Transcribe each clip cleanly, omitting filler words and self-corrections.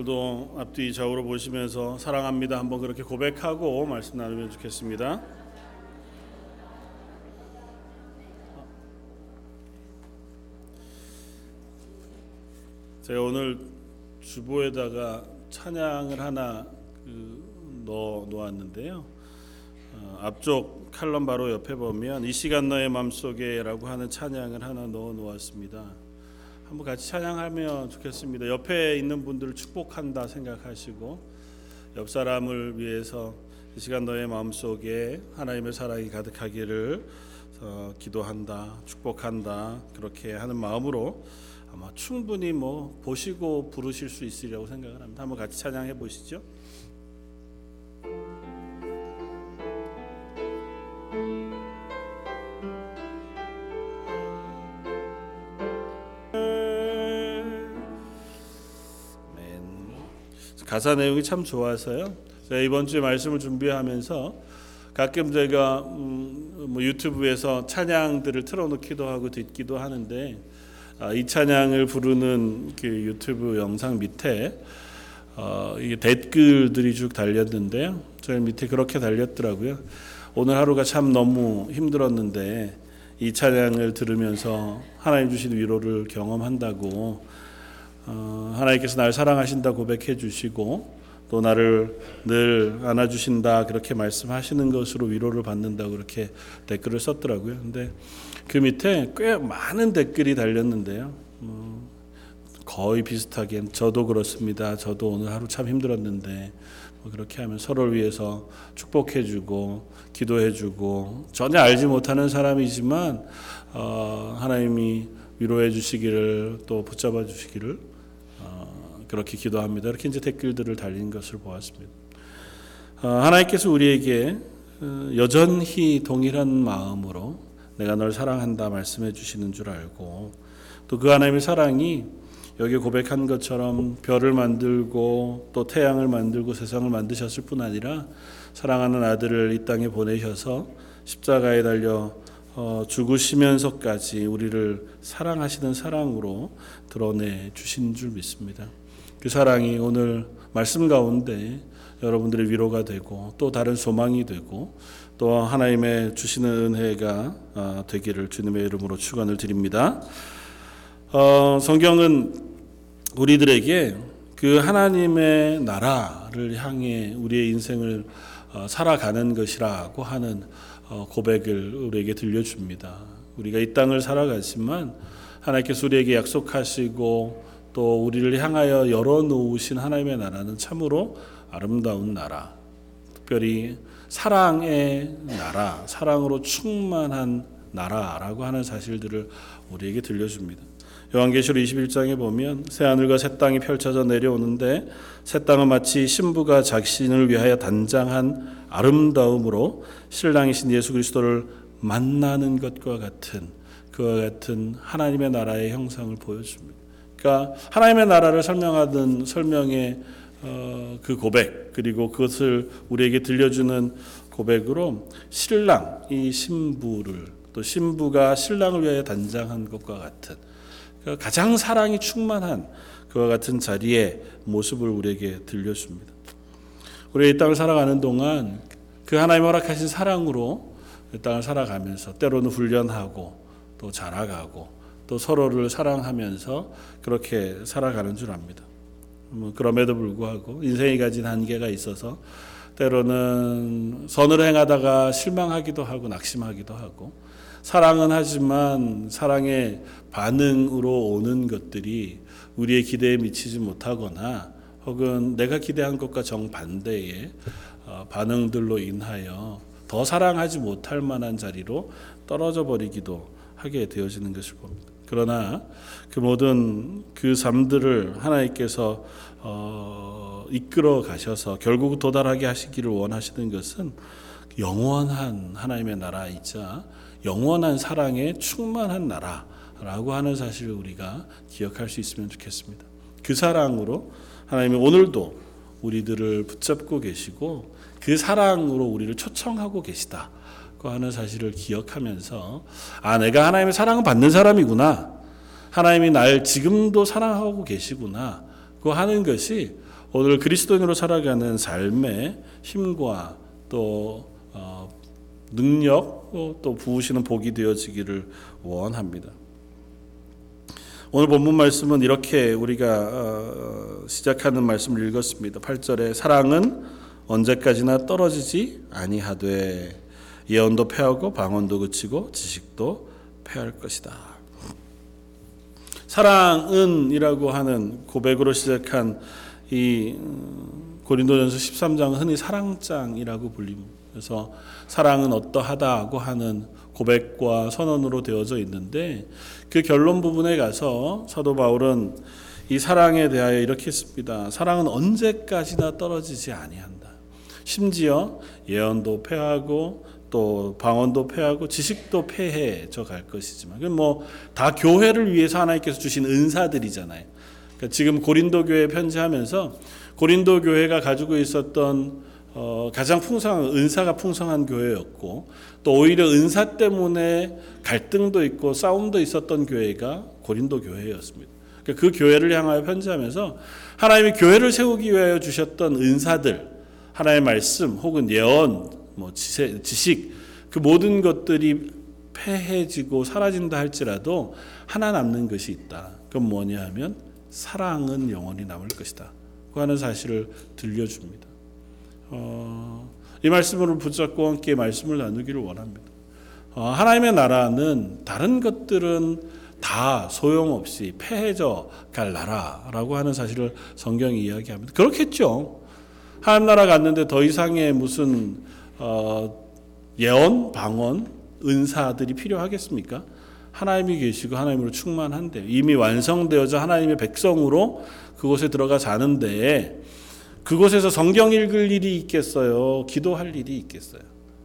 오늘도 앞뒤 좌우로 보시면서 사랑합니다 한번 그렇게 고백하고 말씀 나누면 좋겠습니다. 제가 오늘 주보에다가 찬양을 하나 넣어 놓았는데요. 앞쪽 칼럼 바로 옆에 보면 이 시간 너의 맘속에라고 하는 찬양을 하나 넣어 놓았습니다. 한번 같이 찬양하면 좋겠습니다. 옆에 있는 분들을 축복한다 생각하시고 옆 사람을 위해서 이 시간 너의 마음속에 하나님의 사랑이 가득하기를 기도한다, 축복한다 그렇게 하는 마음으로 아마 충분히 보시고 부르실 수 있으리라고 생각을 합니다. 한번 같이 찬양해 보시죠. 가사 내용이 참 좋아서요. 제가 이번 주에 말씀을 준비하면서 가끔 제가 유튜브에서 찬양들을 틀어놓기도 하고 듣기도 하는데 이 찬양을 부르는 그 유튜브 영상 밑에 이게 댓글들이 쭉 달렸는데요. 저 밑에 그렇게 달렸더라고요. 오늘 하루가 참 너무 힘들었는데 이 찬양을 들으면서 하나님 주신 위로를 경험한다고 하나님께서 날 사랑하신다 고백해 주시고 또 나를 늘 안아주신다 그렇게 말씀하시는 것으로 위로를 받는다고 그렇게 댓글을 썼더라고요. 근데 그 밑에 꽤 많은 댓글이 달렸는데요. 거의 비슷하게 저도 그렇습니다. 저도 오늘 하루 참 힘들었는데 그렇게 하면 서로를 위해서 축복해 주고 기도해 주고 전혀 알지 못하는 사람이지만 하나님이 위로해 주시기를 또 붙잡아 주시기를 그렇게 기도합니다. 이렇게 이제 댓글들을 달린 것을 보았습니다. 하나님께서 우리에게 여전히 동일한 마음으로 내가 널 사랑한다 말씀해 주시는 줄 알고 또 그 하나님의 사랑이 여기 고백한 것처럼 별을 만들고 또 태양을 만들고 세상을 만드셨을 뿐 아니라 사랑하는 아들을 이 땅에 보내셔서 십자가에 달려 죽으시면서까지 우리를 사랑하시는 사랑으로 드러내 주신 줄 믿습니다. 그 사랑이 오늘 말씀 가운데 여러분들의 위로가 되고 또 다른 소망이 되고 또 하나님의 주시는 은혜가 되기를 주님의 이름으로 축원을 드립니다. 성경은 우리들에게 그 하나님의 나라를 향해 우리의 인생을 살아가는 것이라고 하는 고백을 우리에게 들려줍니다. 우리가 이 땅을 살아가지만 하나님께서 우리에게 약속하시고 또 우리를 향하여 열어놓으신 하나님의 나라는 참으로 아름다운 나라, 특별히 사랑의 나라, 사랑으로 충만한 나라라고 하는 사실들을 우리에게 들려줍니다. 요한계시록 21장에 보면 새하늘과 새 땅이 펼쳐져 내려오는데 새 땅은 마치 신부가 자신을 위하여 단장한 아름다움으로 신랑이신 예수 그리스도를 만나는 것과 같은 그와 같은 하나님의 나라의 형상을 보여줍니다. 그러니까 하나님의 나라를 설명하던 설명의 그 고백 그리고 그것을 우리에게 들려주는 고백으로 신랑이 신부를 또 신부가 신랑을 위하여 단장한 것과 같은 가장 사랑이 충만한 그와 같은 자리의 모습을 우리에게 들려줍니다. 우리 이 땅을 살아가는 동안 그 하나님 허락하신 사랑으로 이 땅을 살아가면서 때로는 훈련하고 또 자라가고 또 서로를 사랑하면서 그렇게 살아가는 줄 압니다. 그럼에도 불구하고 인생이 가진 한계가 있어서 때로는 선을 행하다가 실망하기도 하고 낙심하기도 하고 사랑은 하지만 사랑의 반응으로 오는 것들이 우리의 기대에 미치지 못하거나 혹은 내가 기대한 것과 정반대의 반응들로 인하여 더 사랑하지 못할 만한 자리로 떨어져 버리기도 하게 되어지는 것을 봅니다. 그러나 그 모든 그 삶들을 하나님께서 이끌어 가셔서 결국 도달하게 하시기를 원하시는 것은 영원한 하나님의 나라이자 영원한 사랑에 충만한 나라라고 하는 사실을 우리가 기억할 수 있으면 좋겠습니다. 그 사랑으로 하나님이 오늘도 우리들을 붙잡고 계시고 그 사랑으로 우리를 초청하고 계시다. 하는 사실을 기억하면서 내가 하나님의 사랑을 받는 사람이구나. 하나님이 날 지금도 사랑하고 계시구나. 그 하는 것이 오늘 그리스도인으로 살아가는 삶의 힘과 또 능력 또 부으시는 복이 되어지기를 원합니다. 오늘 본문 말씀은 이렇게 우리가 시작하는 말씀을 읽었습니다. 8절에 사랑은 언제까지나 떨어지지 아니하되 예언도 패하고 방언도 그치고 지식도 패할 것이다. 사랑은 이라고 하는 고백으로 시작한 이 고린도전서 13장은 흔히 사랑장이라고 불립니다. 그래서 사랑은 어떠하다고 하는 고백과 선언으로 되어져 있는데 그 결론 부분에 가서 사도 바울은 이 사랑에 대하여 이렇게 씁니다. 사랑은 언제까지나 떨어지지 아니한다. 심지어 예언도 패하고 또 방언도 패하고 지식도 패해져 갈 것이지만 그건 다 교회를 위해서 하나님께서 주신 은사들이잖아요. 그러니까 지금 고린도 교회에 편지하면서 고린도 교회가 가지고 있었던 가장 풍성한 은사가 풍성한 교회였고 또 오히려 은사 때문에 갈등도 있고 싸움도 있었던 교회가 고린도 교회였습니다. 그러니까 그 교회를 향하여 편지하면서 하나님이 교회를 세우기 위하여 주셨던 은사들, 하나님의 말씀 혹은 예언, 지식 그 모든 것들이 패해지고 사라진다 할지라도 하나 남는 것이 있다. 그건 뭐냐 하면 사랑은 영원히 남을 것이다. 그 하는 사실을 들려줍니다. 이 말씀을 붙잡고 함께 말씀을 나누기를 원합니다. 하나님의 나라는 다른 것들은 다 소용없이 패해져 갈 나라라고 하는 사실을 성경이 이야기합니다. 그렇겠죠. 하나님 나라 갔는데 더 이상의 무슨 예언, 방언, 은사들이 필요하겠습니까? 하나님이 계시고 하나님으로 충만한데 이미 완성되어져 하나님의 백성으로 그곳에 들어가 사는데 그곳에서 성경 읽을 일이 있겠어요? 기도할 일이 있겠어요?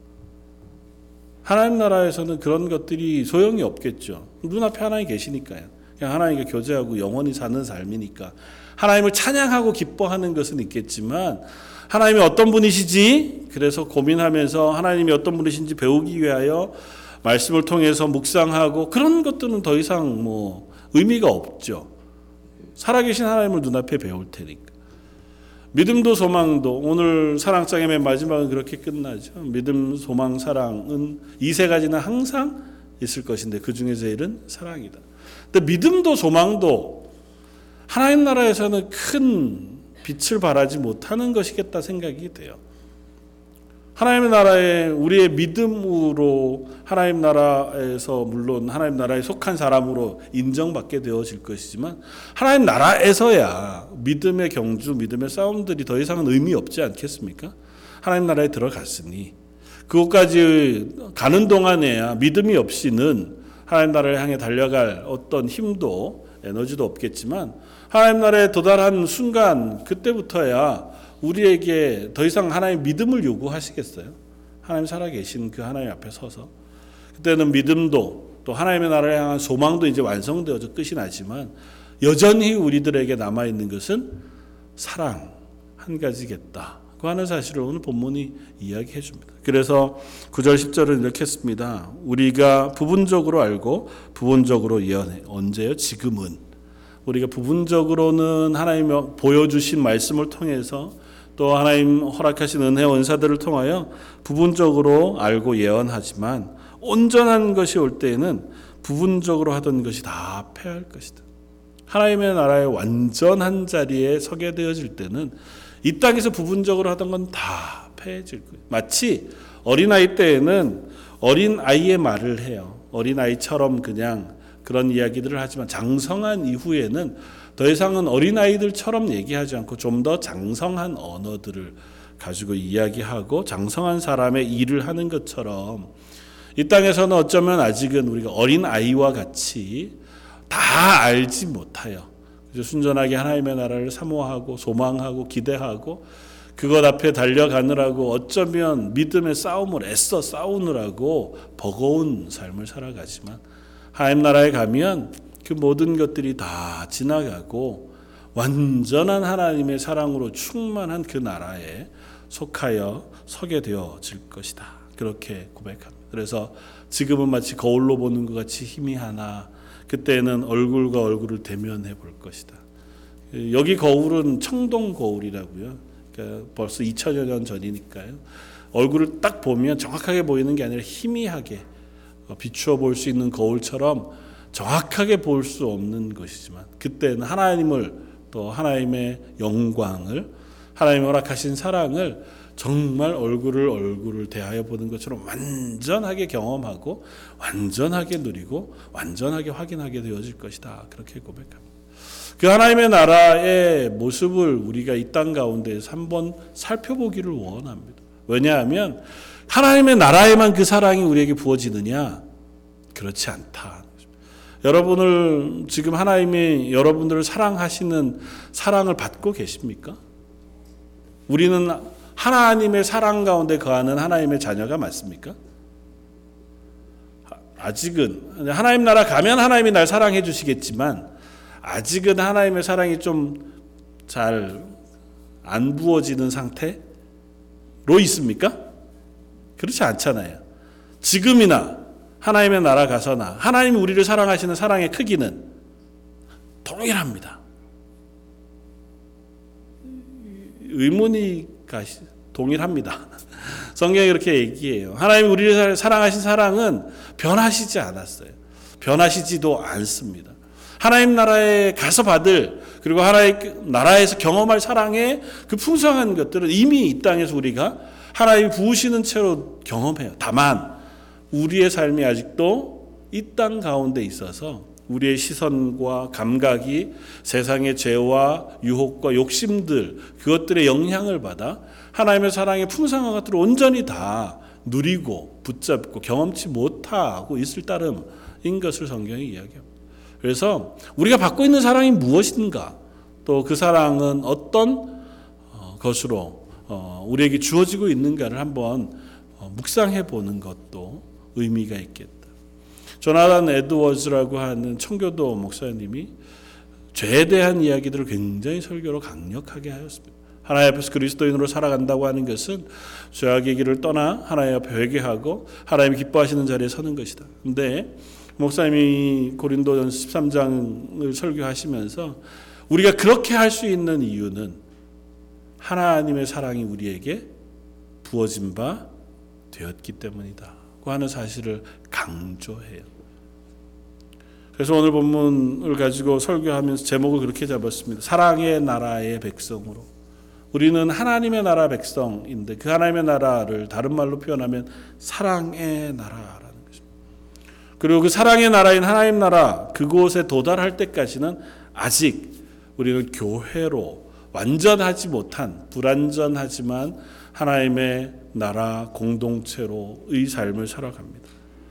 하나님 나라에서는 그런 것들이 소용이 없겠죠. 눈앞에 하나님 계시니까요. 그냥 하나님과 교제하고 영원히 사는 삶이니까 하나님을 찬양하고 기뻐하는 것은 있겠지만 하나님이 어떤 분이시지? 그래서 고민하면서 하나님이 어떤 분이신지 배우기 위하여 말씀을 통해서 묵상하고 그런 것들은 더 이상 의미가 없죠. 살아계신 하나님을 눈앞에 배울 테니까. 믿음도 소망도 오늘 사랑장의 맨 마지막은 그렇게 끝나죠. 믿음, 소망, 사랑은 이 세 가지는 항상 있을 것인데 그 중에 제일은 사랑이다. 근데 믿음도 소망도 하나님 나라에서는 큰 빛을 발하지 못하는 것이겠다 생각이 돼요. 하나님의 나라에 우리의 믿음으로 하나님 나라에서 물론 하나님 나라에 속한 사람으로 인정받게 되어질 것이지만 하나님 나라에서야 믿음의 경주, 믿음의 싸움들이 더 이상은 의미 없지 않겠습니까? 하나님 나라에 들어갔으니 그곳까지 가는 동안에야 믿음이 없이는 하나님 나라를 향해 달려갈 어떤 힘도 에너지도 없겠지만 하나님 나라에 도달한 순간 그때부터야 우리에게 더 이상 하나님 믿음을 요구하시겠어요? 하나님 살아계신 그 하나님 앞에 서서 그때는 믿음도 또 하나님의 나라를 향한 소망도 이제 완성되어져 끝이 나지만 여전히 우리들에게 남아있는 것은 사랑 한 가지겠다 그 하는 사실을 오늘 본문이 이야기해 줍니다. 그래서 9절 10절은 이렇게 했습니다. 우리가 부분적으로 알고 부분적으로 예언해. 언제요? 지금은. 우리가 부분적으로는 하나님이 보여주신 말씀을 통해서 또 하나님 허락하신 은혜 은사들을 통하여 부분적으로 알고 예언하지만 온전한 것이 올 때에는 부분적으로 하던 것이 다 패할 것이다. 하나님의 나라의 완전한 자리에 서게 되어질 때는 이 땅에서 부분적으로 하던 건 다 패해질 거예요. 마치 어린아이 때에는 어린아이의 말을 해요. 어린아이처럼 그냥 그런 이야기들을 하지만 장성한 이후에는 더 이상은 어린아이들처럼 얘기하지 않고 좀 더 장성한 언어들을 가지고 이야기하고 장성한 사람의 일을 하는 것처럼 이 땅에서는 어쩌면 아직은 우리가 어린아이와 같이 다 알지 못하여 순전하게 하나님의 나라를 사모하고 소망하고 기대하고 그것 앞에 달려가느라고 어쩌면 믿음의 싸움을 애써 싸우느라고 버거운 삶을 살아가지만 하나님 나라에 가면 그 모든 것들이 다 지나가고 완전한 하나님의 사랑으로 충만한 그 나라에 속하여 서게 되어질 것이다. 그렇게 고백합니다. 그래서 지금은 마치 거울로 보는 것 같이 희미하나 그때는 얼굴과 얼굴을 대면해 볼 것이다. 여기 거울은 청동 거울이라고요. 그러니까 벌써 2000여 년 전이니까요. 얼굴을 딱 보면 정확하게 보이는 게 아니라 희미하게 비추어 볼 수 있는 거울처럼 정확하게 볼 수 없는 것이지만, 그때는 하나님을, 또 하나님의 영광을, 하나님이 허락하신 사랑을 정말 얼굴을 대하여 보는 것처럼 완전하게 경험하고 완전하게 누리고 완전하게 확인하게 되어질 것이다. 그렇게 고백합니다. 그 하나님의 나라의 모습을 우리가 이 땅 가운데에서 한번 살펴보기를 원합니다. 왜냐하면 하나님의 나라에만 그 사랑이 우리에게 부어지느냐? 그렇지 않다. 여러분을 지금 하나님이 여러분들을 사랑하시는 사랑을 받고 계십니까? 우리는 하나님의 사랑 가운데 거하는 하나님의 자녀가 맞습니까? 아직은 하나님 나라 가면 하나님이 날 사랑해 주시겠지만 아직은 하나님의 사랑이 좀 잘 안 부어지는 상태로 있습니까? 그렇지 않잖아요. 지금이나 하나님의 나라 가서나 하나님이 우리를 사랑하시는 사랑의 크기는 동일합니다. 의문이 동일합니다. 성경이 그렇게 얘기해요. 하나님이 우리를 사랑하신 사랑은 변하시지 않았어요. 변하시지도 않습니다. 하나님 나라에 가서 받을, 그리고 하나님 나라에서 경험할 사랑의 그 풍성한 것들은 이미 이 땅에서 우리가 하나님이 부으시는 채로 경험해요. 다만 우리의 삶이 아직도 이 땅 가운데 있어서 우리의 시선과 감각이 세상의 죄와 유혹과 욕심들, 그것들의 영향을 받아 하나님의 사랑의 풍성한 것들을 온전히 다 누리고 붙잡고 경험치 못하고 있을 따름인 것을 성경이 이야기합니다. 그래서 우리가 받고 있는 사랑이 무엇인가, 또 그 사랑은 어떤 것으로 우리에게 주어지고 있는가를 한번 묵상해 보는 것도 의미가 있겠다. 조나단 에드워즈라고 하는 청교도 목사님이 죄에 대한 이야기들을 굉장히 설교로 강력하게 하였습니다. 하나님 앞에서 그리스도인으로 살아간다고 하는 것은 죄악의 길을 떠나 하나님 앞에 회개하고 하나님이 기뻐하시는 자리에 서는 것이다. 그런데 목사님이 고린도전서 13장을 설교하시면서 우리가 그렇게 할 수 있는 이유는 하나님의 사랑이 우리에게 부어진 바 되었기 때문이다 하는 사실을 강조해요. 그래서 오늘 본문을 가지고 설교하면서 제목을 그렇게 잡았습니다. 사랑의 나라의 백성으로. 우리는 하나님의 나라 백성인데 그 하나님의 나라를 다른 말로 표현하면 사랑의 나라라는 것입니다. 그리고 그 사랑의 나라인 하나님 나라 그곳에 도달할 때까지는 아직 우리는 교회로 완전하지 못한 불완전하지만 하나님의 나라 공동체로의 삶을 살아갑니다.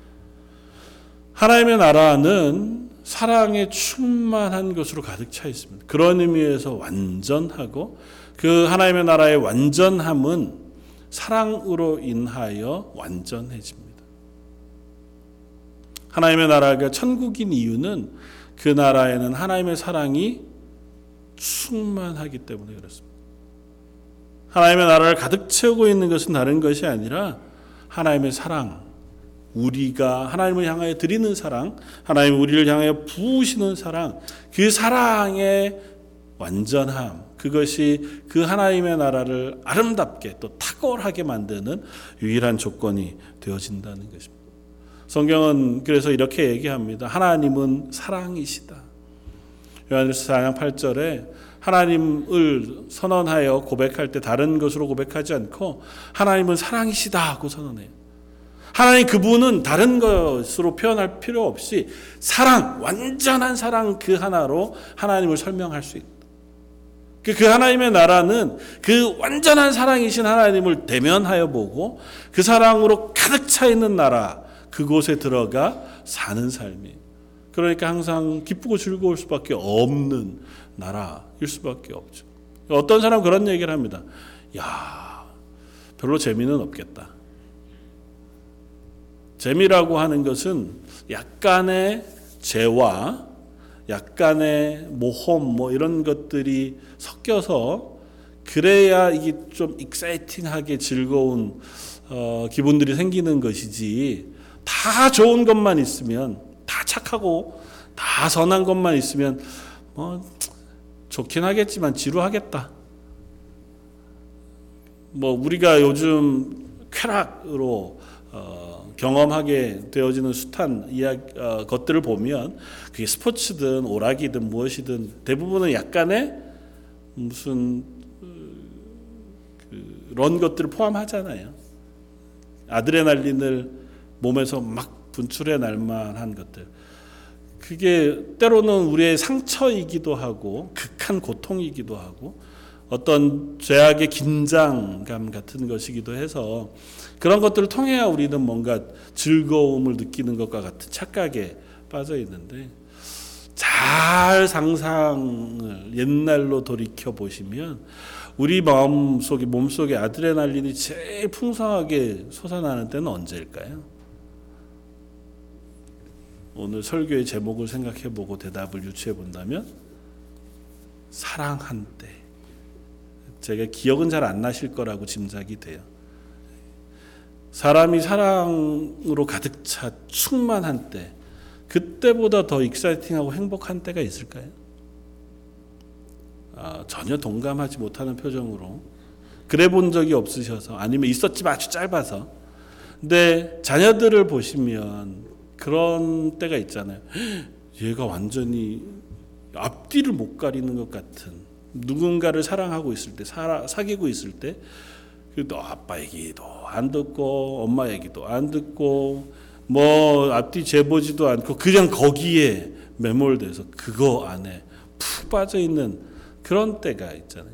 하나님의 나라는 사랑에 충만한 것으로 가득 차 있습니다. 그런 의미에서 완전하고 그 하나님의 나라의 완전함은 사랑으로 인하여 완전해집니다. 하나님의 나라가 천국인 이유는 그 나라에는 하나님의 사랑이 충만하기 때문에 그렇습니다. 하나님의 나라를 가득 채우고 있는 것은 다른 것이 아니라 하나님의 사랑, 우리가 하나님을 향하여 드리는 사랑, 하나님 우리를 향하여 부으시는 사랑, 그 사랑의 완전함, 그것이 그 하나님의 나라를 아름답게 또 탁월하게 만드는 유일한 조건이 되어진다는 것입니다. 성경은 그래서 이렇게 얘기합니다. 하나님은 사랑이시다. 요한일서 4장 8절에 하나님을 선언하여 고백할 때 다른 것으로 고백하지 않고 하나님은 사랑이시다 하고 선언해요. 하나님 그분은 다른 것으로 표현할 필요 없이 사랑, 완전한 사랑 그 하나로 하나님을 설명할 수 있다. 그 하나님의 나라는 그 완전한 사랑이신 하나님을 대면하여 보고 그 사랑으로 가득 차 있는 나라, 그곳에 들어가 사는 삶이에요. 그러니까 항상 기쁘고 즐거울 수밖에 없는 나라일 수밖에 없죠. 어떤 사람은 그런 얘기를 합니다. 야, 별로 재미는 없겠다. 재미라고 하는 것은 약간의 죄와 약간의 모험 이런 것들이 섞여서 그래야 이게 좀 익사이팅하게 즐거운 기분들이 생기는 것이지, 다 좋은 것만 있으면, 다 착하고 다 선한 것만 있으면 좋긴 하겠지만 지루하겠다. 뭐 우리가 요즘 쾌락으로 경험하게 되어지는 숫한 것들을 보면 그게 스포츠든 오락이든 무엇이든 대부분은 약간의 무슨 그런 것들을 포함하잖아요. 아드레날린을 몸에서 막 분출해 날 만한 것들. 그게 때로는 우리의 상처이기도 하고 극한 고통이기도 하고 어떤 죄악의 긴장감 같은 것이기도 해서 그런 것들을 통해야 우리는 뭔가 즐거움을 느끼는 것과 같은 착각에 빠져 있는데, 잘 상상을 옛날로 돌이켜 보시면 우리 몸속에 아드레날린이 제일 풍성하게 솟아나는 때는 언제일까요? 오늘 설교의 제목을 생각해 보고 대답을 유추해 본다면 사랑한 때. 제가 기억은 잘 안 나실 거라고 짐작이 돼요. 사람이 사랑으로 가득 차 충만한 때, 그때보다 더 익사이팅하고 행복한 때가 있을까요? 전혀 동감하지 못하는 표정으로 그래 본 적이 없으셔서, 아니면 있었지만 아주 짧아서. 근데 자녀들을 보시면 그런 때가 있잖아요. 얘가 완전히 앞뒤를 못 가리는 것 같은, 누군가를 사랑하고 있을 때, 사귀고 있을 때, 또 아빠 얘기도 안 듣고 엄마 얘기도 안 듣고 뭐 앞뒤 재보지도 않고 그냥 거기에 매몰돼서 그거 안에 푹 빠져 있는 그런 때가 있잖아요.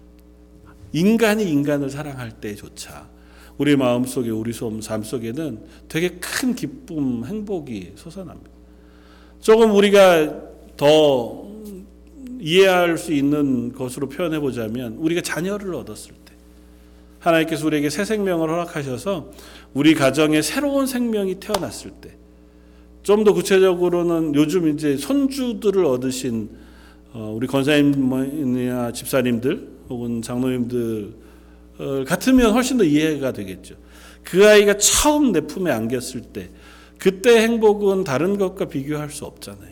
인간이 인간을 사랑할 때조차 우리 마음속에, 우리 삶 속에는 되게 큰 기쁨, 행복이 솟아납니다. 조금 우리가 더 이해할 수 있는 것으로 표현해 보자면, 우리가 자녀를 얻었을 때 하나님께서 우리에게 새 생명을 허락하셔서 우리 가정에 새로운 생명이 태어났을 때, 좀 더 구체적으로는 요즘 이제 손주들을 얻으신 우리 권사님이나 집사님들 혹은 장로님들 같으면 훨씬 더 이해가 되겠죠. 그 아이가 처음 내 품에 안겼을 때, 그때 행복은 다른 것과 비교할 수 없잖아요.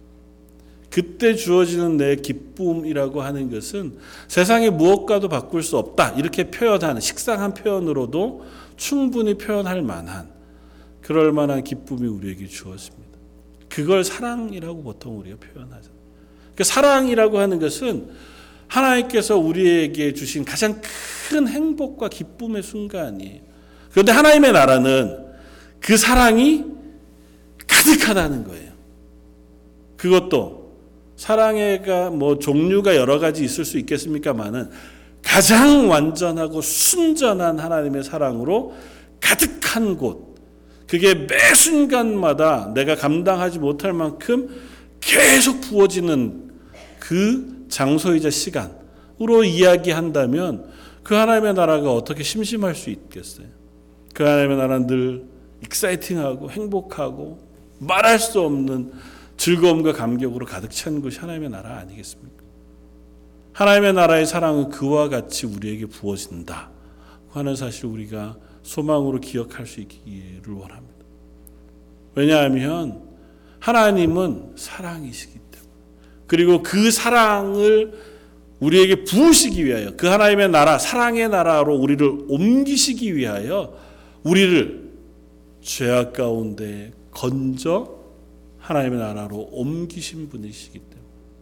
그때 주어지는 내 기쁨이라고 하는 것은 세상의 무엇과도 바꿀 수 없다, 이렇게 표현하는, 식상한 표현으로도 충분히 표현할 만한, 그럴 만한 기쁨이 우리에게 주어집니다. 그걸 사랑이라고 보통 우리가 표현하잖아요. 그러니까 사랑이라고 하는 것은 하나님께서 우리에게 주신 가장 큰 행복과 기쁨의 순간이에요. 그런데 하나님의 나라는 그 사랑이 가득하다는 거예요. 그것도 사랑의가 뭐 종류가 여러 가지 있을 수 있겠습니까만은 가장 완전하고 순전한 하나님의 사랑으로 가득한 곳, 그게 매 순간마다 내가 감당하지 못할 만큼 계속 부어지는 그 장소이자 시간으로 이야기한다면 그 하나님의 나라가 어떻게 심심할 수 있겠어요? 그 하나님의 나라는 늘 익사이팅하고 행복하고 말할 수 없는 즐거움과 감격으로 가득 찬 것이 하나님의 나라 아니겠습니까? 하나님의 나라의 사랑은 그와 같이 우리에게 부어진다 하는 사실, 우리가 소망으로 기억할 수 있기를 원합니다. 왜냐하면 하나님은 사랑이시기 때문에, 그리고 그 사랑을 우리에게 부으시기 위하여, 그 하나님의 나라, 사랑의 나라로 우리를 옮기시기 위하여 우리를 죄악 가운데 건져 하나님의 나라로 옮기신 분이시기 때문에,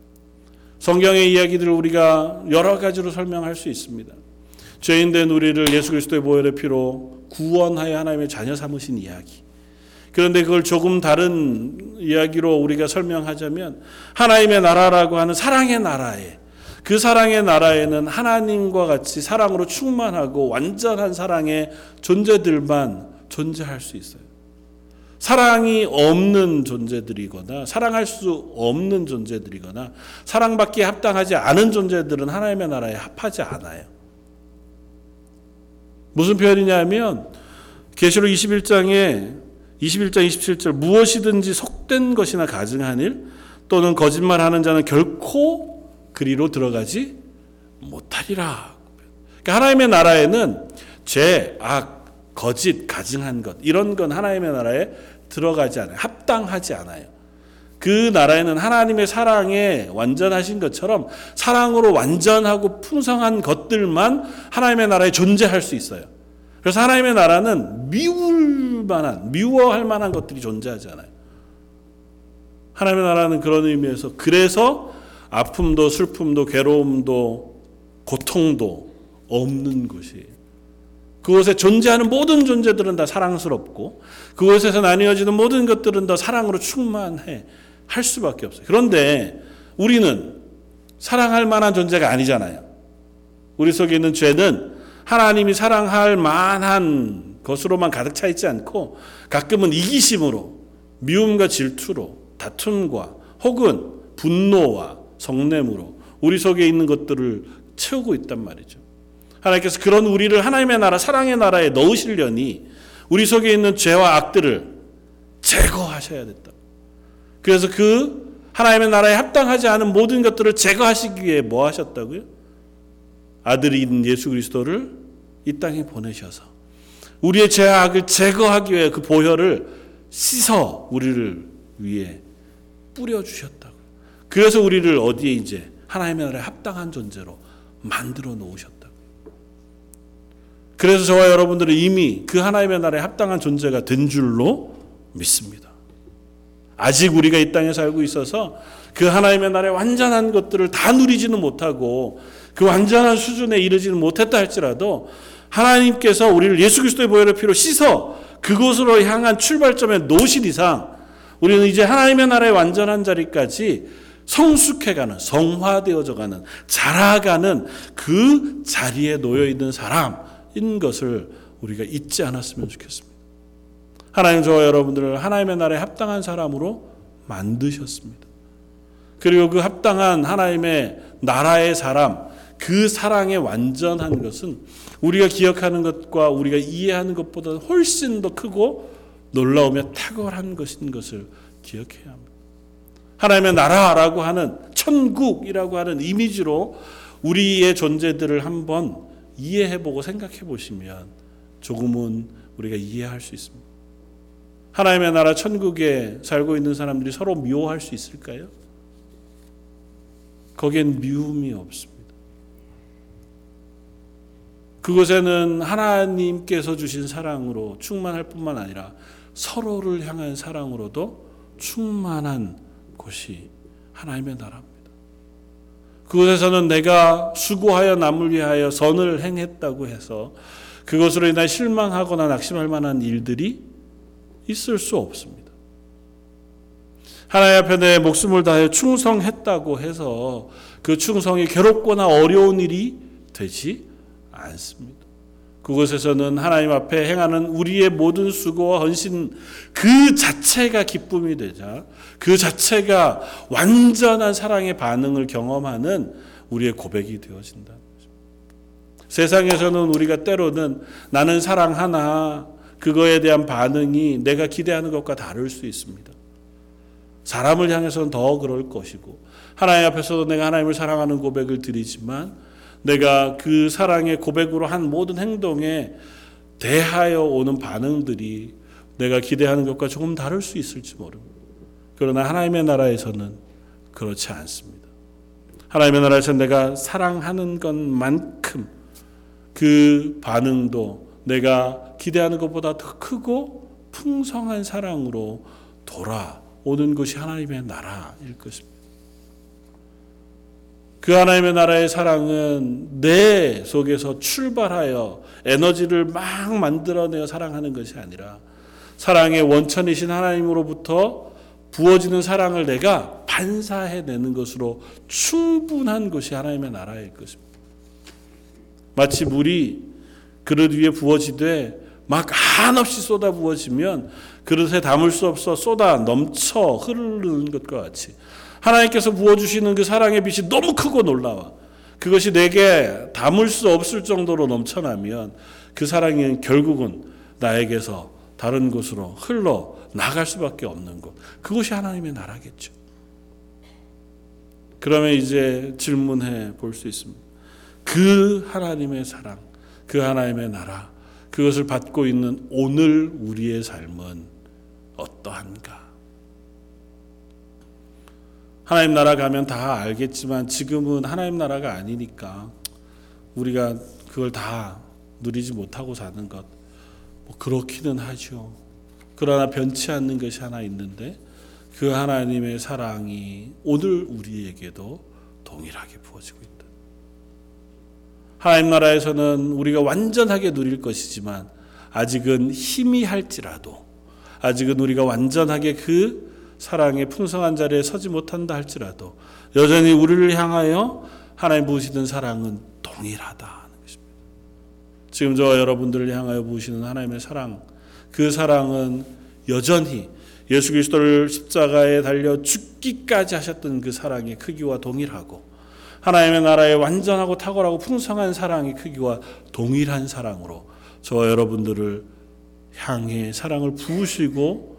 성경의 이야기들을 우리가 여러 가지로 설명할 수 있습니다. 죄인된 우리를 예수 그리스도의 보혈의 피로 구원하여 하나님의 자녀 삼으신 이야기. 그런데 그걸 조금 다른 이야기로 우리가 설명하자면, 하나님의 나라라고 하는 사랑의 나라에, 그 사랑의 나라에는 하나님과 같이 사랑으로 충만하고 완전한 사랑의 존재들만 존재할 수 있어요. 사랑이 없는 존재들이거나 사랑할 수 없는 존재들이거나 사랑받기에 합당하지 않은 존재들은 하나님의 나라에 합하지 않아요. 무슨 표현이냐면, 계시록 21장 27절, 무엇이든지 속된 것이나 가증한 일 또는 거짓말하는 자는 결코 그리로 들어가지 못하리라. 그러니까 하나님의 나라에는 죄, 악, 거짓, 가증한 것, 이런 건 하나님의 나라에 들어가지 않아요. 합당하지 않아요. 그 나라에는 하나님의 사랑에 완전하신 것처럼 사랑으로 완전하고 풍성한 것들만 하나님의 나라에 존재할 수 있어요. 그래서 하나님의 나라는 미워할 만한 것들이 존재하지 않아요. 하나님의 나라는 그런 의미에서 그래서 아픔도 슬픔도 괴로움도 고통도 없는 곳이에요. 그곳에 존재하는 모든 존재들은 다 사랑스럽고 그곳에서 나뉘어지는 모든 것들은 다 사랑으로 충만해 할 수밖에 없어요. 그런데 우리는 사랑할 만한 존재가 아니잖아요. 우리 속에 있는 죄는 하나님이 사랑할 만한 것으로만 가득 차 있지 않고 가끔은 이기심으로 미움과 질투로 다툼과 혹은 분노와 성냄으로 우리 속에 있는 것들을 채우고 있단 말이죠. 하나님께서 그런 우리를 하나님의 나라 사랑의 나라에 넣으시려니 우리 속에 있는 죄와 악들을 제거하셔야 됐다. 그래서 그 하나님의 나라에 합당하지 않은 모든 것들을 제거하시기 위해 뭐 하셨다고요? 아들인 예수 그리스도를 이 땅에 보내셔서 우리의 죄와 악을 제거하기 위해 그 보혈을 씻어 우리를 위해 뿌려주셨다고요. 그래서 우리를 어디에 이제 하나님의 나라에 합당한 존재로 만들어 놓으셨다고요. 그래서 저와 여러분들은 이미 그 하나님의 나라에 합당한 존재가 된 줄로 믿습니다. 아직 우리가 이 땅에 살고 있어서 그 하나님의 나라의 완전한 것들을 다 누리지는 못하고 그 완전한 수준에 이르지는 못했다 할지라도 하나님께서 우리를 예수 그리스도의 보혈의 피로 씻어 그곳으로 향한 출발점에 놓으신 이상 우리는 이제 하나님의 나라의 완전한 자리까지 성숙해가는, 성화되어져가는, 자라가는 그 자리에 놓여있는 사람인 것을 우리가 잊지 않았으면 좋겠습니다. 하나님 저와 여러분들을 하나님의 나라에 합당한 사람으로 만드셨습니다. 그리고 그 합당한 하나님의 나라의 사람, 그 사랑의 완전한 것은 우리가 기억하는 것과 우리가 이해하는 것보다 훨씬 더 크고 놀라우며 탁월한 것인 것을 기억해야 합니다. 하나님의 나라라고 하는 천국이라고 하는 이미지로 우리의 존재들을 한번 이해해보고 생각해보시면 조금은 우리가 이해할 수 있습니다. 하나님의 나라 천국에 살고 있는 사람들이 서로 미워할 수 있을까요? 거기엔 미움이 없습니다. 그곳에는 하나님께서 주신 사랑으로 충만할 뿐만 아니라 서로를 향한 사랑으로도 충만한 곳이 하나님의 나라입니다. 그곳에서는 내가 수고하여 남을 위하여 선을 행했다고 해서 그것으로 인해 실망하거나 낙심할 만한 일들이 있을 수 없습니다. 하나님 앞에 내 목숨을 다해 충성했다고 해서 그 충성이 괴롭거나 어려운 일이 되지 않습니다. 그곳에서는 하나님 앞에 행하는 우리의 모든 수고와 헌신 그 자체가 기쁨이 되자 그 자체가 완전한 사랑의 반응을 경험하는 우리의 고백이 되어진다. 세상에서는 우리가 때로는 나는 사랑하나 그거에 대한 반응이 내가 기대하는 것과 다를 수 있습니다. 사람을 향해서는 더 그럴 것이고 하나님 앞에서도 내가 하나님을 사랑하는 고백을 드리지만 내가 그 사랑의 고백으로 한 모든 행동에 대하여 오는 반응들이 내가 기대하는 것과 조금 다를 수 있을지 모릅니다. 그러나 하나님의 나라에서는 그렇지 않습니다. 하나님의 나라에서는 내가 사랑하는 것만큼 그 반응도 내가 기대하는 것보다 더 크고 풍성한 사랑으로 돌아오는 것이 하나님의 나라일 것입니다. 그 하나님의 나라의 사랑은 내 속에서 출발하여 에너지를 막 만들어내어 사랑하는 것이 아니라 사랑의 원천이신 하나님으로부터 부어지는 사랑을 내가 반사해내는 것으로 충분한 것이 하나님의 나라일 것입니다. 마치 물이 그릇 위에 부어지되 막 한없이 쏟아 부어지면 그릇에 담을 수 없어 쏟아 넘쳐 흐르는 것과 같이 하나님께서 부어주시는 그 사랑의 빛이 너무 크고 놀라워 그것이 내게 담을 수 없을 정도로 넘쳐나면 그 사랑은 결국은 나에게서 다른 곳으로 흘러 나갈 수밖에 없는 것, 그것이 하나님의 나라겠죠. 그러면 이제 질문해 볼 수 있습니다. 그 하나님의 사랑, 그 하나님의 나라, 그것을 받고 있는 오늘 우리의 삶은 어떠한가? 하나님 나라 가면 다 알겠지만 지금은 하나님 나라가 아니니까 우리가 그걸 다 누리지 못하고 사는 것, 그렇기는 하죠. 그러나 변치 않는 것이 하나 있는데 그 하나님의 사랑이 오늘 우리에게도 동일하게 부어지고 있다. 하나님 나라에서는 우리가 완전하게 누릴 것이지만 아직은 희미할지라도, 아직은 우리가 완전하게 그 사랑의 풍성한 자리에 서지 못한다 할지라도 여전히 우리를 향하여 하나님 부으시는 사랑은 동일하다는 것입니다. 지금 저와 여러분들을 향하여 부으시는 하나님의 사랑, 그 사랑은 여전히 예수 그리스도를 십자가에 달려 죽기까지 하셨던 그 사랑의 크기와 동일하고 하나님의 나라의 완전하고 탁월하고 풍성한 사랑의 크기와 동일한 사랑으로 저와 여러분들을 향해 사랑을 부으시고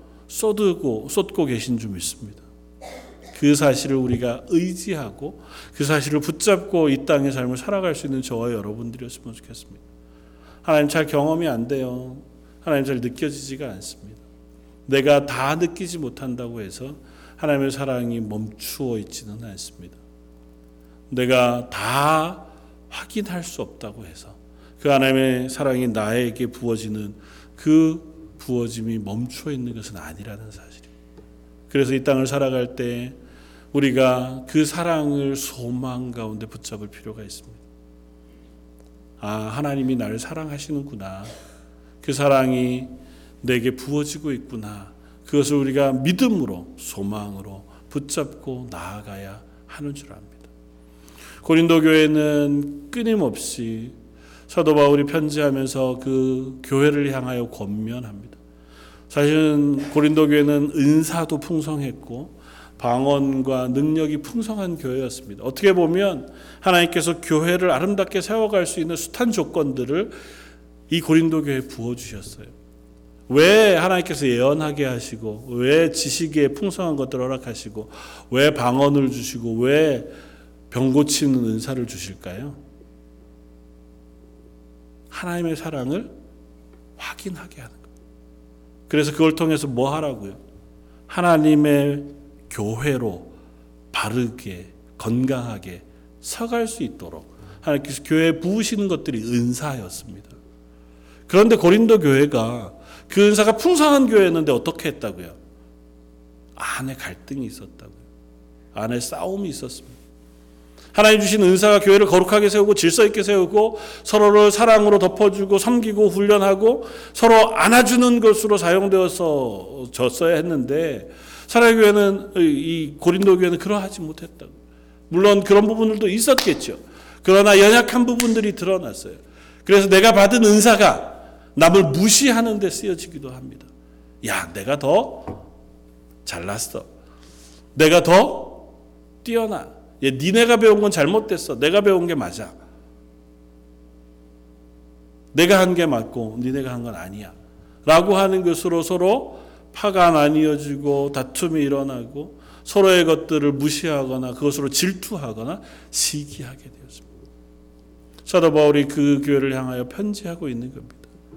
쏟고 계신 줄 믿습니다. 그 사실을 우리가 의지하고 그 사실을 붙잡고 이 땅의 삶을 살아갈 수 있는 저와 여러분들이었으면 좋겠습니다. 하나님 잘 경험이 안 돼요. 하나님 잘 느껴지지가 않습니다. 내가 다 느끼지 못한다고 해서 하나님의 사랑이 멈추어 있지는 않습니다. 내가 다 확인할 수 없다고 해서 그 하나님의 사랑이 나에게 부어지는 그 부어짐이 멈추어 있는 것은 아니라는 사실입니다. 그래서 이 땅을 살아갈 때 우리가 그 사랑을 소망 가운데 붙잡을 필요가 있습니다. 아, 하나님이 나를 사랑하시는구나. 그 사랑이 내게 부어지고 있구나. 그것을 우리가 믿음으로, 소망으로 붙잡고 나아가야 하는 줄 압니다. 고린도 교회는 끊임없이 사도 바울이 편지하면서 그 교회를 향하여 권면합니다. 사실은 고린도 교회는 은사도 풍성했고 방언과 능력이 풍성한 교회였습니다. 어떻게 보면 하나님께서 교회를 아름답게 세워갈 수 있는 숱한 조건들을 이 고린도 교회에 부어주셨어요. 왜 하나님께서 예언하게 하시고, 왜 지식에 풍성한 것들을 허락하시고, 왜 방언을 주시고, 왜 병 고치는 은사를 주실까요? 하나님의 사랑을 확인하게 하는 거예요. 그래서 그걸 통해서 뭐 하라고요? 하나님의 교회로 바르게 건강하게 서갈 수 있도록 하나님께서 교회에 부으시는 것들이 은사였습니다. 그런데 고린도 교회가 그 은사가 풍성한 교회였는데 어떻게 했다고요? 안에 갈등이 있었다고요. 안에 싸움이 있었습니다. 하나님 주신 은사가 교회를 거룩하게 세우고 질서 있게 세우고 서로를 사랑으로 덮어주고 섬기고 훈련하고 서로 안아주는 것으로 사용되었어야 했는데 사랑의 교회는, 이 고린도 교회는 그러하지 못했다고. 물론 그런 부분들도 있었겠죠. 그러나 연약한 부분들이 드러났어요. 그래서 내가 받은 은사가 남을 무시하는 데 쓰여지기도 합니다. 야, 내가 더 잘났어. 내가 더 뛰어나. 니네가 배운 건 잘못됐어. 내가 배운 게 맞아. 내가 한 게 맞고 니네가 한 건 아니야. 라고 하는 것으로 서로 파가 나뉘어지고 다툼이 일어나고 서로의 것들을 무시하거나 그것으로 질투하거나 시기하게 되었습니다. 사도 바울이 그 교회를 향하여 편지하고 있는 겁니다.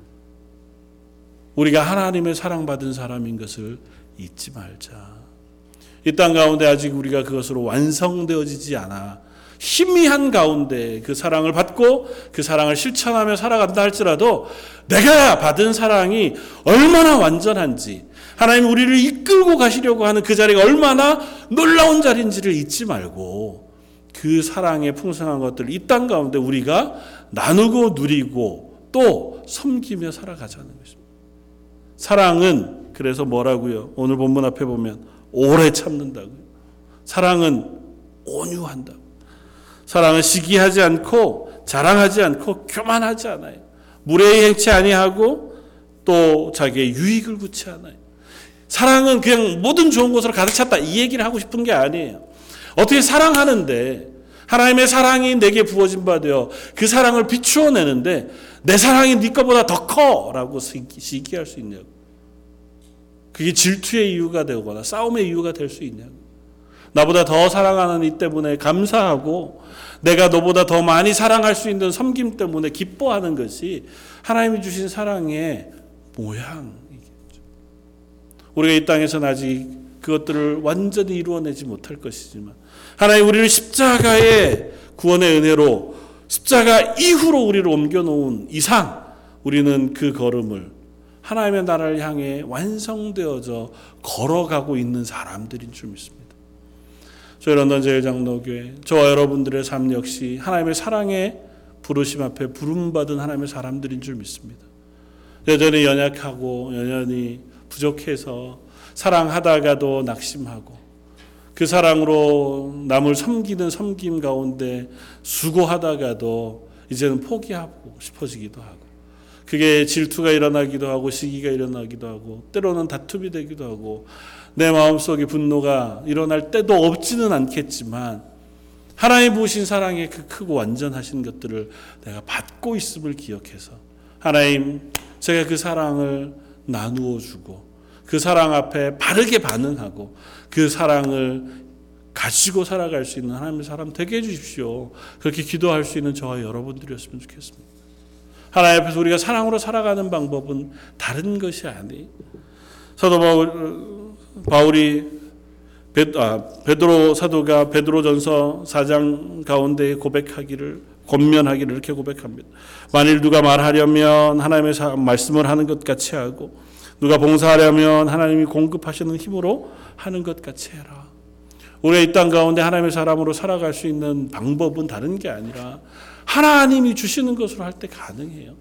우리가 하나님의 사랑받은 사람인 것을 잊지 말자. 이 땅 가운데 아직 우리가 그것으로 완성되어지지 않아 희미한 가운데 그 사랑을 받고 그 사랑을 실천하며 살아간다 할지라도 내가 받은 사랑이 얼마나 완전한지, 하나님 우리를 이끌고 가시려고 하는 그 자리가 얼마나 놀라운 자리인지를 잊지 말고 그 사랑의 풍성한 것들을 이 땅 가운데 우리가 나누고 누리고 또 섬기며 살아가자는 것입니다. 사랑은 그래서 뭐라고요? 오늘 본문 앞에 보면 오래 참는다고요. 사랑은 온유한다고. 사랑은 시기하지 않고 자랑하지 않고 교만하지 않아요. 무례히 행치 아니하고 또 자기의 유익을 구치 않아요. 사랑은 그냥 모든 좋은 것으로 가득 찼다, 이 얘기를 하고 싶은 게 아니에요. 어떻게 사랑하는데 하나님의 사랑이 내게 부어진 바 되어 그 사랑을 비추어 내는데 내 사랑이 네 것보다 더 커 라고 시기할 수 있냐고. 그게 질투의 이유가 되거나 싸움의 이유가 될 수 있냐고. 나보다 더 사랑하는 이 때문에 감사하고 내가 너보다 더 많이 사랑할 수 있는 섬김 때문에 기뻐하는 것이 하나님이 주신 사랑의 모양이겠죠. 우리가 이 땅에서는 아직 그것들을 완전히 이루어내지 못할 것이지만 하나님 우리를 십자가의 구원의 은혜로 십자가 이후로 우리를 옮겨놓은 이상 우리는 그 걸음을 하나님의 나라를 향해 완성되어져 걸어가고 있는 사람들인 줄 믿습니다. 저희 런던 제일장로교회 저와 여러분들의 삶 역시 하나님의 사랑의 부르심 앞에 부름받은 하나님의 사람들인 줄 믿습니다. 여전히 연약하고 여전히 부족해서 사랑하다가도 낙심하고 그 사랑으로 남을 섬기는 섬김 가운데 수고하다가도 이제는 포기하고 싶어지기도 하고 그게 질투가 일어나기도 하고 시기가 일어나기도 하고 때로는 다툼이 되기도 하고 내 마음속에 분노가 일어날 때도 없지는 않겠지만 하나님 부으신 사랑의 그 크고 완전하신 것들을 내가 받고 있음을 기억해서 하나님 제가 그 사랑을 나누어 주고 그 사랑 앞에 바르게 반응하고 그 사랑을 가지고 살아갈 수 있는 하나님의 사람 되게 해주십시오. 그렇게 기도할 수 있는 저와 여러분들이었으면 좋겠습니다. 하나님 앞에서 우리가 사랑으로 살아가는 방법은 다른 것이 아니. 사도 바울이 베드로 사도가 베드로전서 4장 가운데 권면하기를 이렇게 고백합니다. 만일 누가 말하려면 하나님의 말씀을 하는 것 같이 하고 누가 봉사하려면 하나님이 공급하시는 힘으로 하는 것 같이 해라. 우리가 이 땅 가운데 하나님의 사람으로 살아갈 수 있는 방법은 다른 게 아니라 하나님이 주시는 것으로 할 때 가능해요.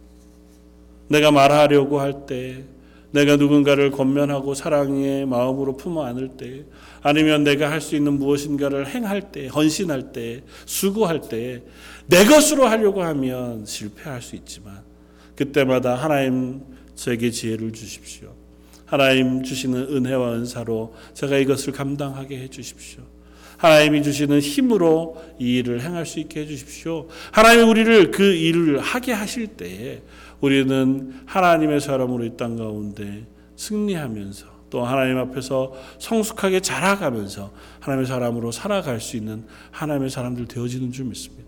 내가 말하려고 할 때, 내가 누군가를 권면하고 사랑의 마음으로 품어 안을 때, 아니면 내가 할 수 있는 무엇인가를 행할 때, 헌신할 때, 수고할 때 내 것으로 하려고 하면 실패할 수 있지만 그때마다 하나님 저에게 지혜를 주십시오. 하나님 주시는 은혜와 은사로 제가 이것을 감당하게 해주십시오. 하나님이 주시는 힘으로 이 일을 행할 수 있게 해주십시오. 하나님이 우리를 그 일을 하게 하실 때에 우리는 하나님의 사람으로 이 땅 가운데 승리하면서 또 하나님 앞에서 성숙하게 자라가면서 하나님의 사람으로 살아갈 수 있는 하나님의 사람들 되어지는 줄 믿습니다.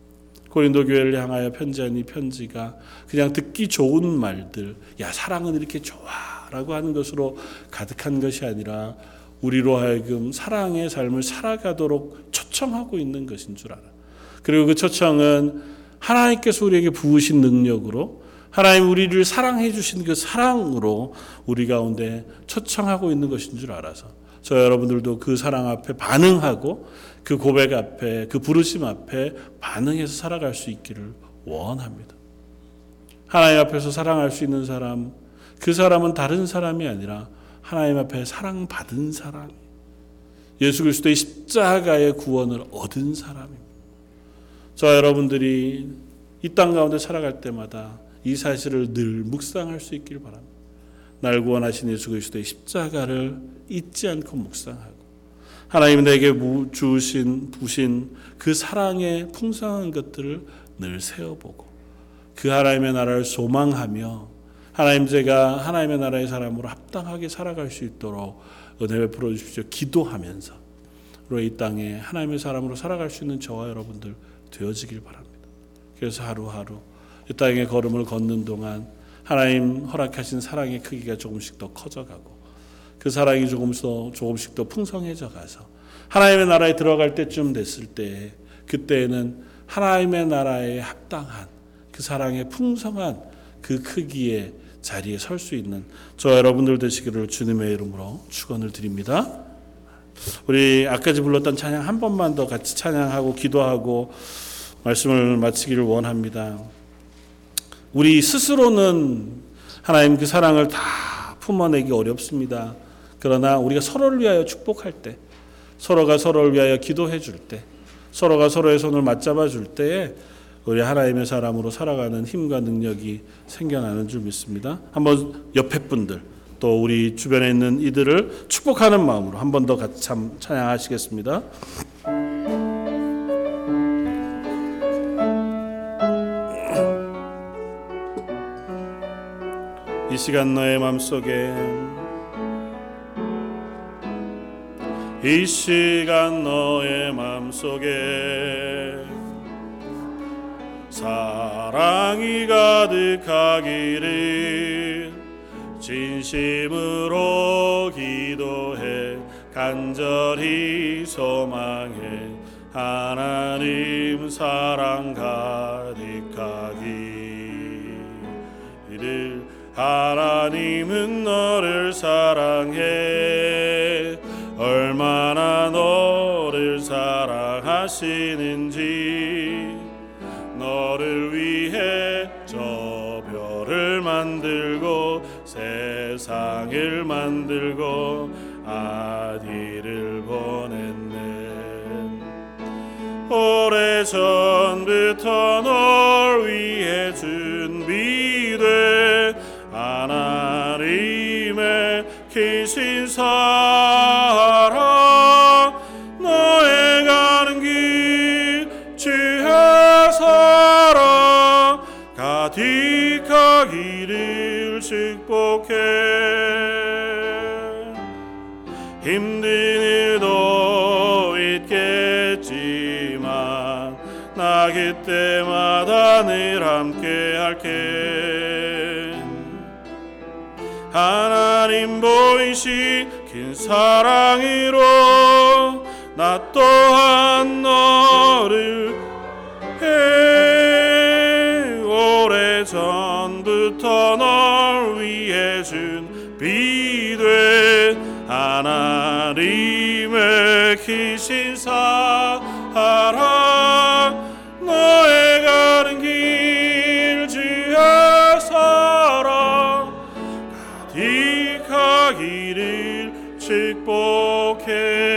고린도 교회를 향하여 편지한 이 편지가 그냥 듣기 좋은 말들, 야 사랑은 이렇게 좋아라고 하는 것으로 가득한 것이 아니라 우리로 하여금 사랑의 삶을 살아가도록 초청하고 있는 것인 줄 알아. 그리고 그 초청은 하나님께서 우리에게 부으신 능력으로 하나님 우리를 사랑해 주신 그 사랑으로 우리 가운데 초청하고 있는 것인 줄 알아서 저 여러분들도 그 사랑 앞에 반응하고 그 고백 앞에 그 부르심 앞에 반응해서 살아갈 수 있기를 원합니다. 하나님 앞에서 사랑할 수 있는 사람, 그 사람은 다른 사람이 아니라 하나님 앞에 사랑받은 사람, 예수 그리스도의 십자가의 구원을 얻은 사람입니다. 저 여러분들이 이 땅 가운데 살아갈 때마다 이 사실을 늘 묵상할 수 있길 바랍니다. 날 구원하신 예수 그리스도의 십자가를 잊지 않고 묵상하고 하나님 내게 부신 그 사랑의 풍성한 것들을 늘 세어보고 그 하나님의 나라를 소망하며 하나님 제가 하나님의 나라의 사람으로 합당하게 살아갈 수 있도록 은혜 베풀어 주십시오. 기도하면서 이 땅에 하나님의 사람으로 살아갈 수 있는 저와 여러분들 되어지길 바랍니다. 그래서 하루하루 이 땅의 걸음을 걷는 동안 하나님 허락하신 사랑의 크기가 조금씩 더 커져가고 그 사랑이 조금씩 더 풍성해져 가서 하나님의 나라에 들어갈 때쯤 됐을 때 그때에는 하나님의 나라에 합당한 그 사랑의 풍성한 그 크기의 자리에 설 수 있는 저 여러분들 되시기를 주님의 이름으로 축원을 드립니다. 우리 아까지 불렀던 찬양 한 번만 더 같이 찬양하고 기도하고 말씀을 마치기를 원합니다. 우리 스스로는 하나님 그 사랑을 다 품어내기 어렵습니다. 그러나 우리가 서로를 위하여 축복할 때, 서로가 서로를 위하여 기도해 줄 때, 서로가 서로의 손을 맞잡아 줄 때에 우리 하나님의 사람으로 살아가는 힘과 능력이 생겨나는 줄 믿습니다. 한번 옆에 분들 또 우리 주변에 있는 이들을 축복하는 마음으로 한 번 더 같이 찬양하시겠습니다. 이 시간 너의 맘속에 이 시간 너의 맘속에 사랑이 가득하기를 진심으로 기도해 간절히 소망해 하나님 사랑 가득하기를. 하나님은 너를 사랑해 얼마나 너를 사랑하시는지. 너를 위해 저 별을 만들고 세상을 만들고 아들을 보냈네. 오래전부터 널 위해 준비돼 하나님의 크신 사랑. 너의 가는 길 주의 사랑 가득하기를 축복해. 힘든 일도 있겠지만 나 그때마다 늘 함께 할게. 하나님 보이신 큰 사랑으로 나 또한 너를 해. 오래전부터 널 위해 준비돼 하나님의 크신 사랑. 너의 가는 길 주의 사랑 가득하기를 축복해.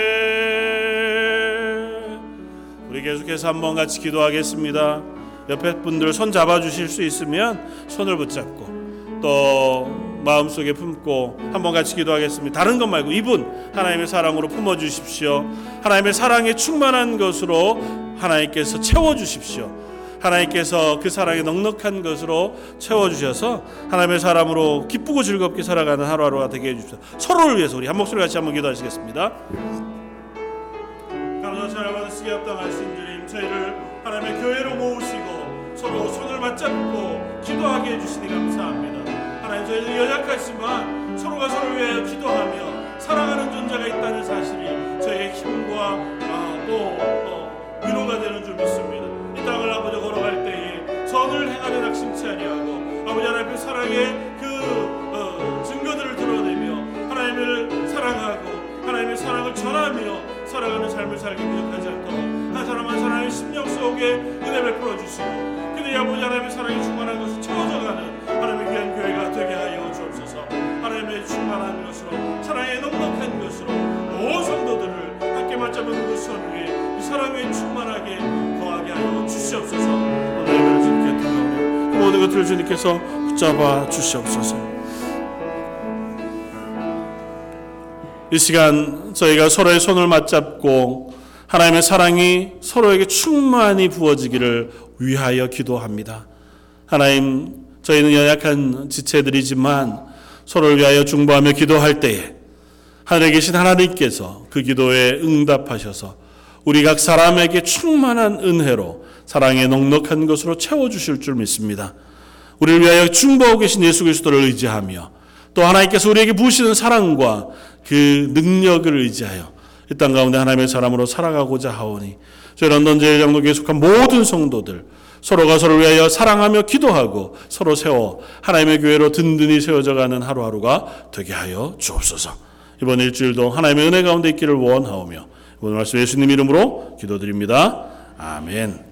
우리 계속해서 한번 같이 기도하겠습니다. 옆에 분들 손 잡아주실 수 있으면 손을 붙잡고 또 마음속에 품고 한번 같이 기도하겠습니다. 다른 것 말고 이분 하나님의 사랑으로 품어주십시오. 하나님의 사랑에 충만한 것으로 하나님께서 채워주십시오. 하나님께서 그 사랑에 넉넉한 것으로 채워주셔서 하나님의 사람으로 기쁘고 즐겁게 살아가는 하루하루가 되게 해주십시오. 서로를 위해서 우리 한 목소리 같이 한번 기도하시겠습니다. 감사 잘 받으시기 합당하신 주님, 저희를 하나님의 교회로 모으시고 서로 손을 맞잡고 기도하게 해주시니 감사합니다. 하나님, 저희는 연약하지만 서로가 서로를 위하여 기도하며 사랑하는 존재가 있다는 사실이 저희의 힘과 또 위로가 되는 줄 믿습니다. 이 땅을 아버지 걸어갈 때에 선을 행하는 낙심치 아니하고 아버지 하나님의 사랑의 그 증거들을 드러내며 하나님을 사랑하고 하나님의 사랑을 전하며 살아가는 삶을 살기 부족하지 않도록 한 사람 한 사람의 심령 속에 은혜 베풀어 주시고 그들이 아버지 하나님의 사랑이 충만한 것을 채워져가는 하나님의 귀한 교회가 되게 하여 주옵소서. 하나님의 충만한 것으로 사랑의 넉넉한 것으로 온 성도들을 함께 맞잡은 그 손 위에 이 사랑 위에 충만하게 거하게 하여 주시옵소서. 오늘 주님께 다가오는 그 모든 것들을 주님께서 붙잡아 주시옵소서. 이 시간 저희가 서로의 손을 맞잡고 하나님의 사랑이 서로에게 충만히 부어지기를 위하여 기도합니다. 하나님, 저희는 연약한 지체들이지만 서로를 위하여 중보하며 기도할 때에 하늘에 계신 하나님께서 그 기도에 응답하셔서 우리 각 사람에게 충만한 은혜로 사랑의 넉넉한 것으로 채워주실 줄 믿습니다. 우리를 위하여 중보하고 계신 예수 그리스도를 의지하며 또 하나님께서 우리에게 부으시는 사랑과 그 능력을 의지하여 이 땅 가운데 하나님의 사람으로 살아가고자 하오니 저희 런던 제일장로교에 속한 모든 성도들 서로가 서로를 위하여 사랑하며 기도하고 서로 세워 하나님의 교회로 든든히 세워져가는 하루하루가 되게 하여 주옵소서. 이번 일주일도 하나님의 은혜 가운데 있기를 원하오며 오늘 말씀 예수님 이름으로 기도드립니다. 아멘.